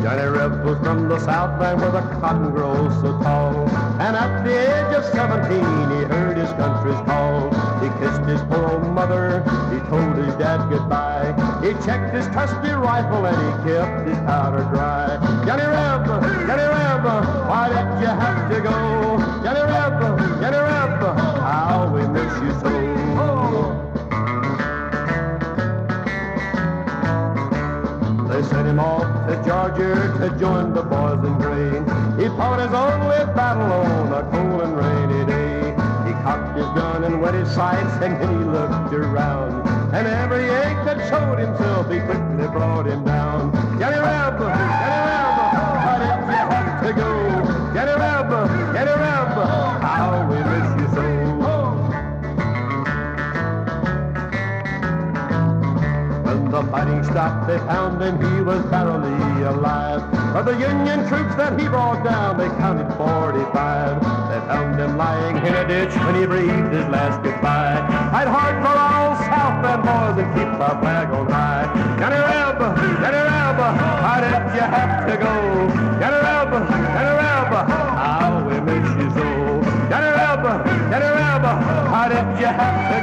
Johnny Reb was from the Southland where the cotton grows so tall. And at the age of 17, he heard his country's call. He kissed his poor old mother, he told his dad goodbye. He checked his trusty rifle and he kept his powder dry. Johnny Reb, why did you have to go? Johnny Reb, how we miss you so. They sent him off to Georgia to join the boys in grain. He fought his only battle on a cold and rainy day. He cocked his gun and wet his sights and then he looked around. And every ache that showed himself, he quickly brought him down. Johnny Reb, why did you have to go? Johnny Reb, how we miss you so. When the fighting stopped, they found him, he was barely alive. But the Union troops that he brought down, they counted 45. They found him lying in a ditch when he breathed his last goodbye. Fight hard for our old Southland boys and keep our flag on high. Johnny Reb, why did you have to go? Johnny Reb, how we miss you so. Johnny Reb, why did you have to